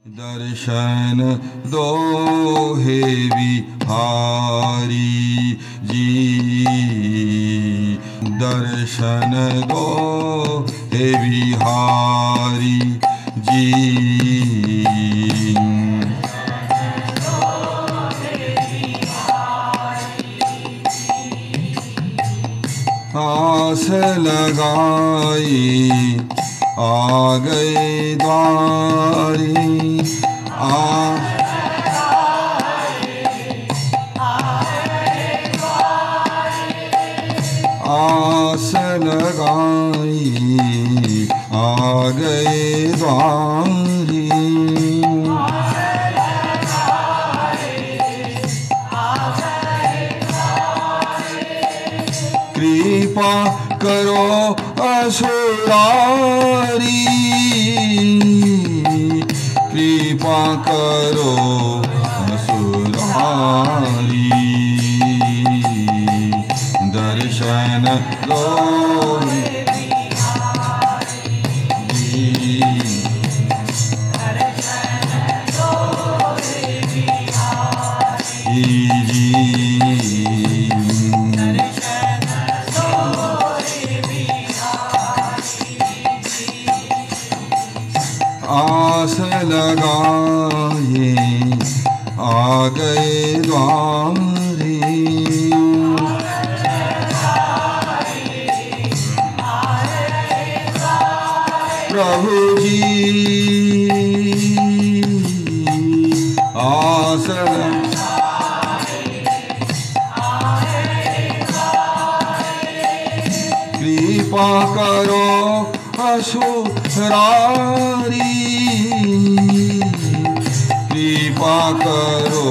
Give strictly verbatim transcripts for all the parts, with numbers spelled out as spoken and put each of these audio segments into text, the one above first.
दर्शन दो हे बिहारी जी, दर्शन दो हे बिहारी जी। आस लगाई आ गए द्वारी, आ आस लगाई आ गए द्वारी। कृपा करो असुरारी, कृपा करो असुरारी। दर्शन दो आस लगाए आ गए द्वारी। प्रभु जी आस कृपा करो असुरारी, कृपा करो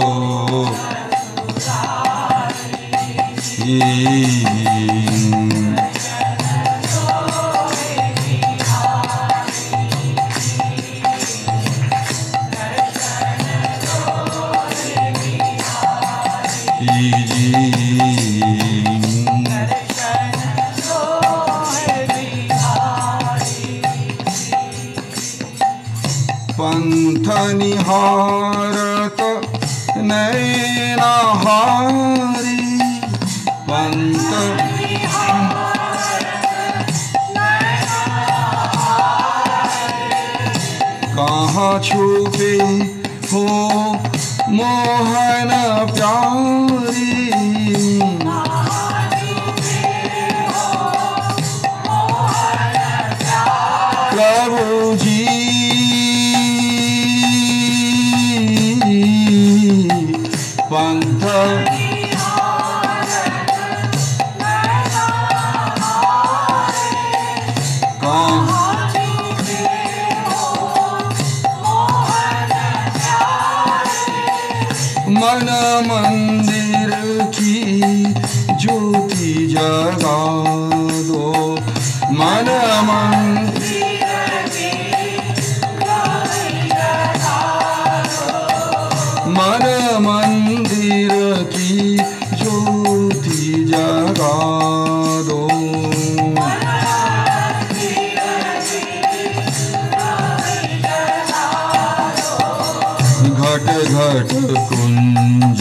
पंथ निहारत नैनहारी, पंथ कहाँ छुपे हो मोहन प्यारी। प्रभु जी पंथ मन मंदिर की ज्योति जगा दो, मन मंदिर मन मंदिर की ज्योति जगा दो। घट घट कुंज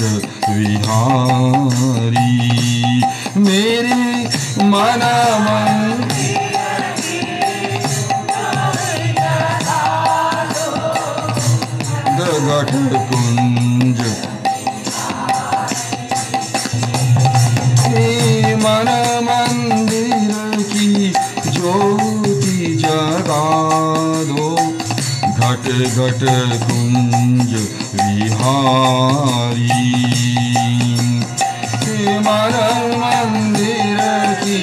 विहारी, मेरे मन घट कुंज मन मंदिर की ज्योति जगा दो। घट घट कुंज विहारी, मन मंदिर की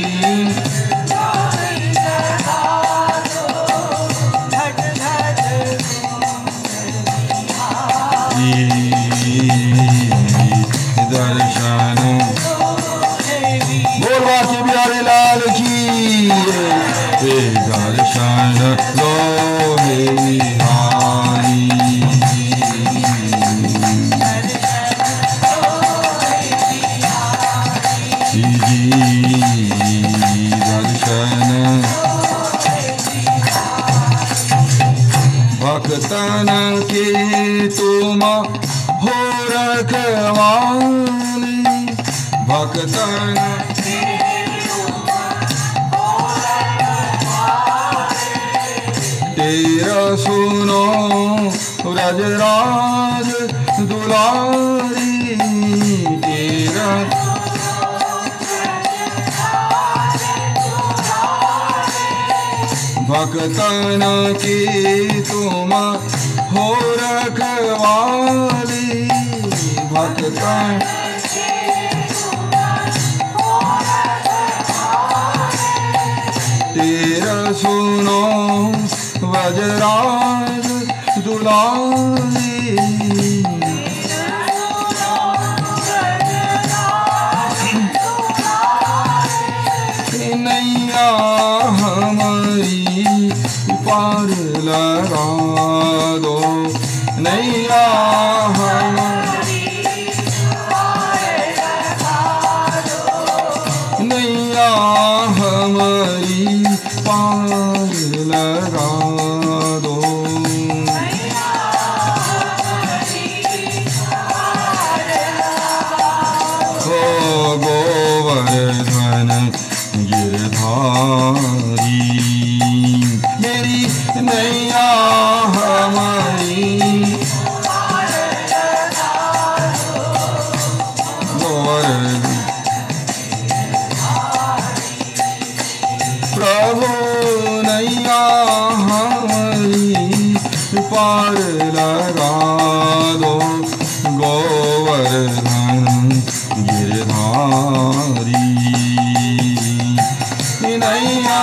दर्शन बोल बाकी बिहारी लाल की। दर्शन लो हे बिहारी जी, दर्शन भक्तन के तुम हो रखवाली भक्तन तेरा सुनो व्रजराज दुलारी तेरा भक्तन की तुम हो रखवाली भक्तन तेरा सुनो व्रजराज दुलारी नैया हमारी पार लगा दो नैया हमारी नैया हमारी पार लगा दो हो गोवर्धन गिरधारी मेरी नैया हमारी गोवर्धन प्रभु नैया हमारी पार लगा दो गोवर्धन गिरधारी नैया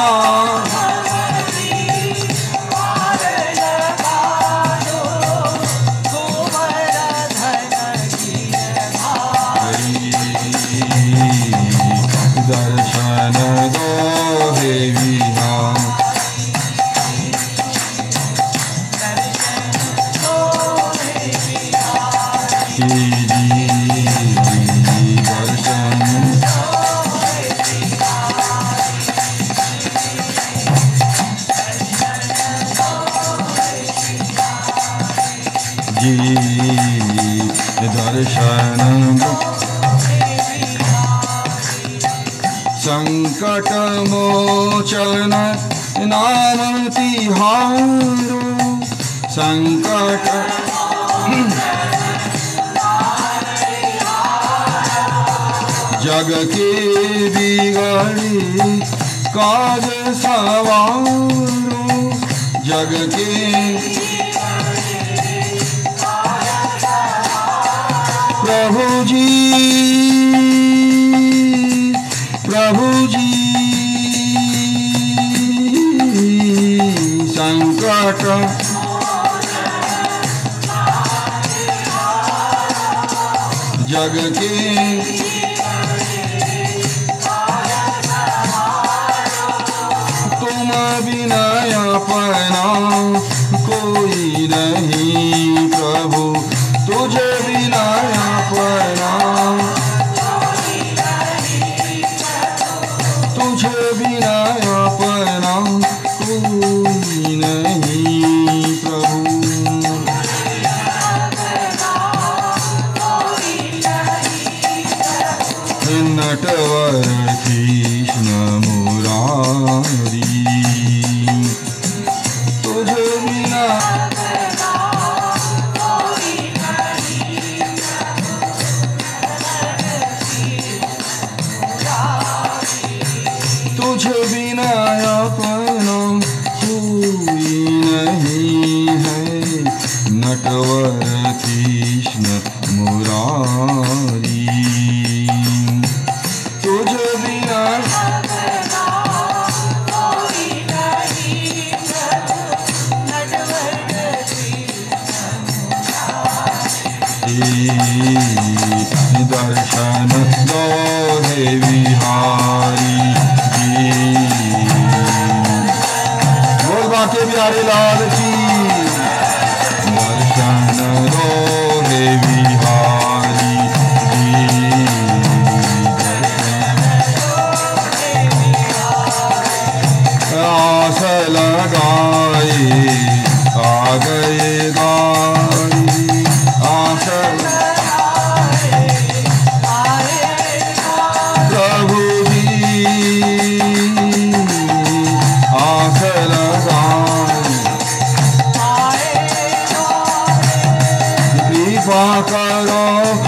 दर्शन दो हे विहार दर्शन जी दर्शन संकट मोचन नाम तिहारो संकट जग के बिगड़े काज सवारो जग के प्रभु जी प्रभु जी संकट जग के तुम बिना अपना कोई नहीं प्रभु तुझे बिना अपना तुझे बिना अपना कोई नहीं प्रभु नटवर कृष्ण मुरारी तुझे बिना तुझे बिना अपना कोई नहीं है नटवर कृष्ण मुरारी तुझे बिना दर्शन दो हे विहारी बोल बाके बिहारी लाल की दर्शन दो हे विहारी आस लगाए आ गए गा कृपा करो